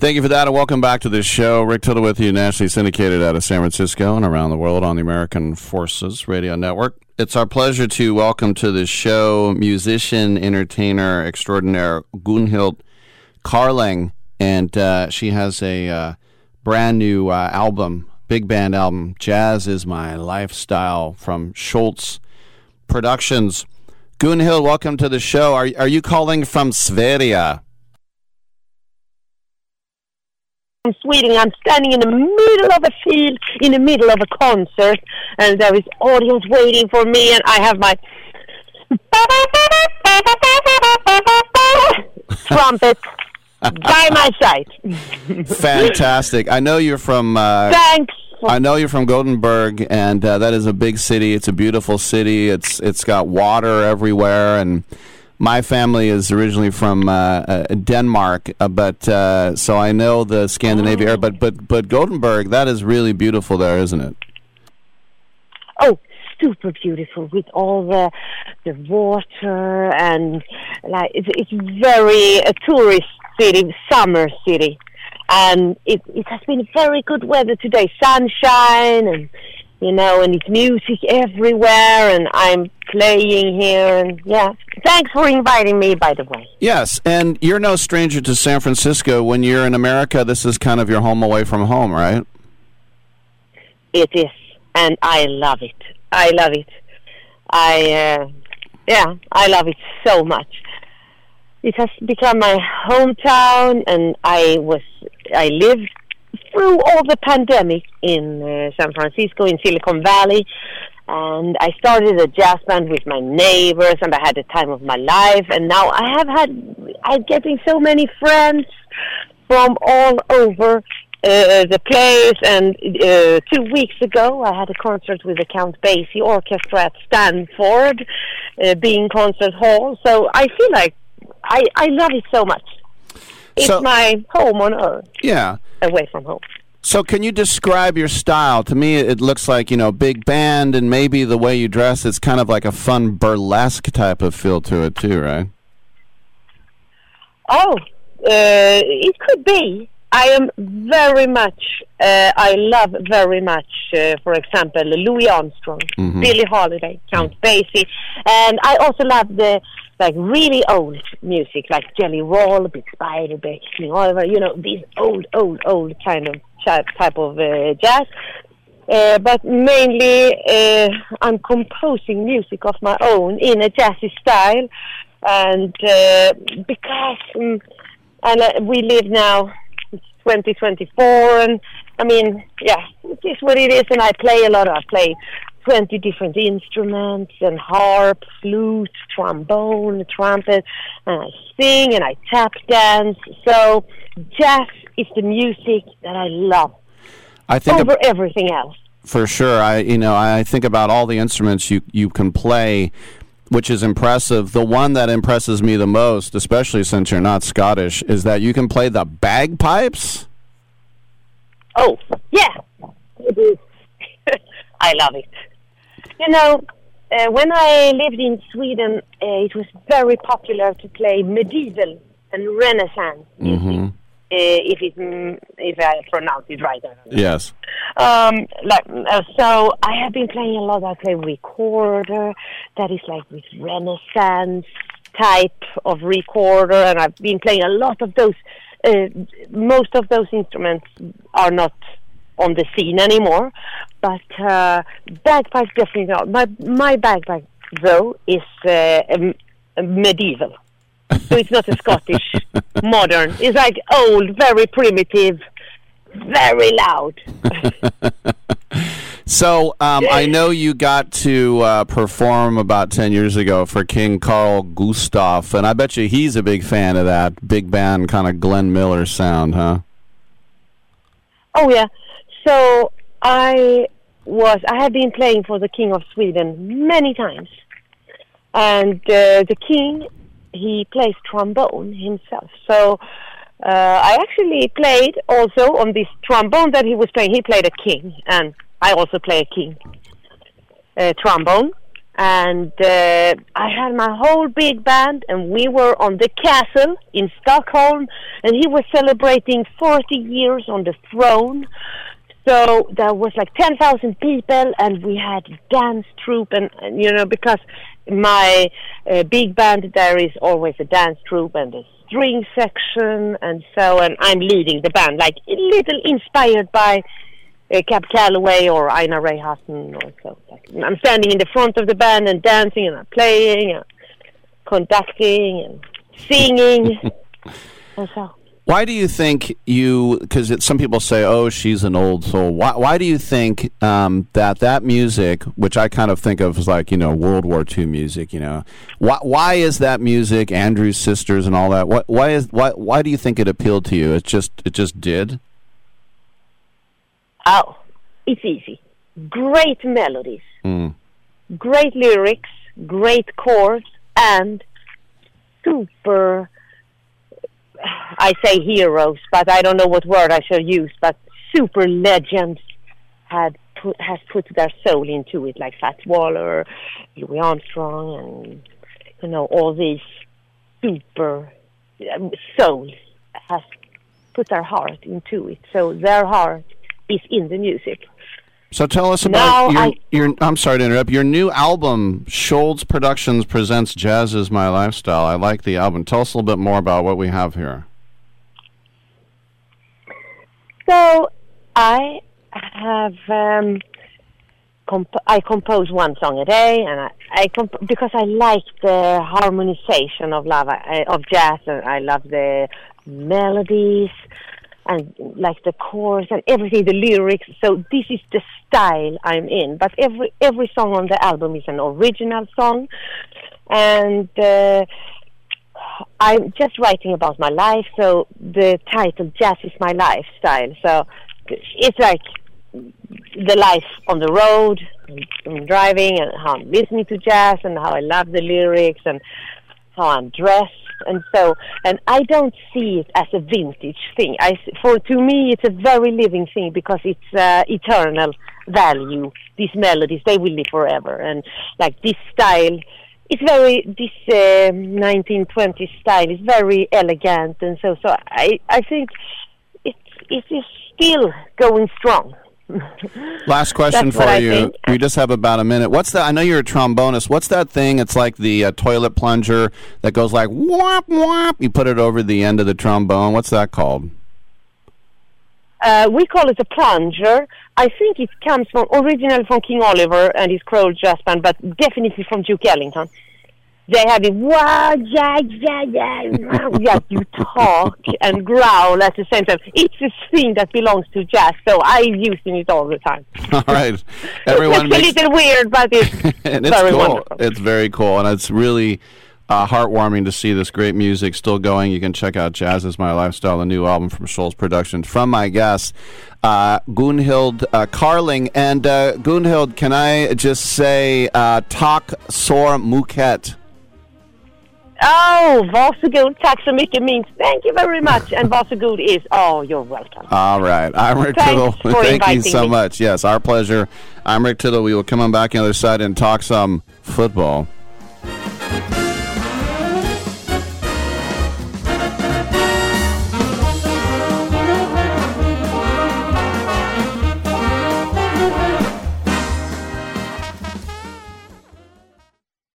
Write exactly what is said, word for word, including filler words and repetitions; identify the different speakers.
Speaker 1: Thank you for that, and welcome back to the show. Rick Tittle with you, nationally syndicated out of San Francisco and around the world on the American Forces Radio Network. It's our pleasure to welcome to the show musician, entertainer extraordinaire Gunhild Carling, and uh, she has a uh, brand new uh, album, big band album, Jazz is My Lifestyle, from Schultz Productions. Gunhild, welcome to the show. Are, are you calling from Sverige?
Speaker 2: From Sweden. I'm standing in the middle of a field, in the middle of a concert, and there is audience waiting for me, and I have my trumpet by my side.
Speaker 1: Fantastic. I know you're from... Uh,
Speaker 2: Thanks.
Speaker 1: I know you're from Gothenburg, and uh, that is a big city. It's a beautiful city. It's It's got water everywhere, and... My family is originally from uh, uh, Denmark, uh, but uh, so I know the Scandinavia area. But but but Gothenburg, that is really beautiful there, isn't it?
Speaker 2: Oh, super beautiful with all the the water, and like it's it's very a tourist city, summer city, and it it has been very good weather today, sunshine, and you know, and it's music everywhere, and I'm playing here, and yeah. Thanks for inviting me, by the way.
Speaker 1: Yes, and you're no stranger to San Francisco. When you're in America, this is kind of your home away from home, right?
Speaker 2: It is, and I love it. I love it. I, uh, yeah, I love it so much. It has become my hometown, and I was, I lived through all the pandemic in uh, San Francisco, in Silicon Valley, and I started a jazz band with my neighbors, and I had the time of my life, and now I have had, I'm getting so many friends from all over uh, the place, and uh, two weeks ago I had a concert with the Count Basie Orchestra at Stanford, uh, Bean Concert Hall, so I feel like I, I love it so much. It's so, my home on earth.
Speaker 1: Yeah.
Speaker 2: Away from home.
Speaker 1: So can you describe your style? To me, it looks like, you know, big band, and maybe the way you dress, it's kind of like a fun burlesque type of feel to it too, right?
Speaker 2: Oh, uh, it could be. I am very much, uh, I love very much, uh, for example, Louis Armstrong, mm-hmm. Billie Holiday, Count mm-hmm. Basie, and I also love the like really old music, like Jelly Roll, Big Spider, Big King Oliver, you know, these old, old, old kind of type of uh, jazz. Uh, but mainly, uh, I'm composing music of my own in a jazzy style, and uh, because um, and uh, we live now, it's twenty twenty-four, and I mean, yeah, it is what it is, and I play a lot. I play twenty different instruments, and harp, flute, trombone, trumpet, and I sing and I tap dance. So jazz is the music that I love
Speaker 1: I think
Speaker 2: over
Speaker 1: ab-
Speaker 2: everything else.
Speaker 1: For sure. I you know, I think about all the instruments you, you can play, which is impressive. The one that impresses me the most, especially since you're not Scottish, is that you can play the bagpipes.
Speaker 2: Oh, yeah. I love it. You know, uh, when I lived in Sweden, uh, it was very popular to play medieval and Renaissance music. Mm-hmm. Uh, if it, mm, if I pronounce it right.
Speaker 1: Yes.
Speaker 2: Um, like uh, so, I have been playing a lot. I play recorder that is like with Renaissance type of recorder, and I've been playing a lot of those. Uh, most of those instruments are not on the scene anymore, but uh, bagpipes definitely not. My my bagpipe though is uh, um, medieval. So it's not a Scottish modern. It's like old, very primitive, very loud.
Speaker 1: So um, I know you got to uh, perform about ten years ago for King Carl Gustaf, and I bet you he's a big fan of that big band kind of Glenn Miller sound, huh?
Speaker 2: Oh, yeah. So I was, I have been playing for the King of Sweden many times. And uh, the King, he plays trombone himself. So uh, I actually played also on this trombone that he was playing. He played a king, and I also play a king uh, trombone. And uh, I had my whole big band, and we were on the castle in Stockholm, and he was celebrating forty years on the throne. So there was like ten thousand people, and we had dance troupe, and, and you know, because my uh, big band, there is always a dance troupe and a string section, and so, and I'm leading the band, like a little inspired by uh, Cab Calloway or Einar Ray Hutton or so. Like, I'm standing in the front of the band and dancing, and I'm playing, and conducting, and singing, and so.
Speaker 1: Why do you think you, because some people say, oh, she's an old soul. Why, why do you think um, that that music, which I kind of think of as like, you know, World War Two music, you know, why, why is that music, Andrews Sisters and all that, what, why is why why do you think it appealed to you? It just, it just did?
Speaker 2: Oh, it's easy. Great melodies,
Speaker 1: mm.
Speaker 2: great lyrics, great chords, and super... I say heroes, but I don't know what word I shall use, but super legends had put, has put their soul into it, like Fats Waller, Louis Armstrong, and, you know, all these super um, souls has put their heart into it. So their heart is in the music.
Speaker 1: So tell us about
Speaker 2: now
Speaker 1: your,
Speaker 2: I,
Speaker 1: your, I'm sorry to interrupt, your new album, Scholz Productions Presents Jazz Is My Lifestyle. I like the album. Tell us a little bit more about what we have here.
Speaker 2: So I have, um, comp- I compose one song a day, and I, I comp- because I like the harmonization of love, I, of jazz, and I love the melodies, and like the chorus and everything, the lyrics. So this is the style I'm in. But every every song on the album is an original song, and uh, I'm just writing about my life. So the title "Jazz Is My Lifestyle." So it's like the life on the road, I'm driving, and how I'm listening to jazz, and how I love the lyrics, and how I'm dressed. And so, and I don't see it as a vintage thing. I, for to me, it's a very living thing because it's uh, eternal value. These melodies, they will live forever. And like this style, it's very this uh, nineteen twenties style is very elegant, and so so I I think it it is still going strong.
Speaker 1: Last question for you. Think. We just have about a minute. What's that? I know you're a trombonist. What's that thing? It's like the uh, toilet plunger that goes like whop, whop. You put it over the end of the trombone. What's that called?
Speaker 2: Uh, we call it a plunger. I think it comes from, originally from King Oliver and his Crowell Jazz Band, but definitely from Duke Ellington. They have it, wow, yeah, yeah, yeah, yeah, you talk and growl at the same time. It's a thing that belongs to jazz, so I'm using it all the time.
Speaker 1: All right. Everyone
Speaker 2: it's
Speaker 1: makes...
Speaker 2: a little weird, but it's,
Speaker 1: and it's
Speaker 2: very
Speaker 1: cool.
Speaker 2: wonderful.
Speaker 1: It's very cool, and it's really uh, heartwarming to see this great music still going. You can check out Jazz Is My Lifestyle, the new album from Scholz Productions. From my guest, uh, Gunhild uh, Carling. And uh, Gunhild, can I just say, uh, tack så mycket?
Speaker 2: Oh, varsågod. Tack så mycket means thank you very much. And varsågod is, oh, you're welcome.
Speaker 1: All right. I'm Rick
Speaker 2: Thanks
Speaker 1: Tittle.
Speaker 2: for
Speaker 1: Thank you so
Speaker 2: me.
Speaker 1: much. Yes, our pleasure. I'm Rick Tittle. We will come on back on the other side and talk some football.